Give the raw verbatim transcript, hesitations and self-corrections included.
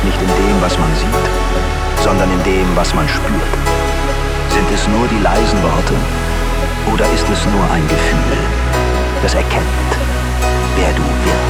nicht in dem, was man sieht, sondern in dem, was man spürt. Sind es nur die leisen Worte oder ist es nur ein Gefühl, das erkennt, wer du wirkst?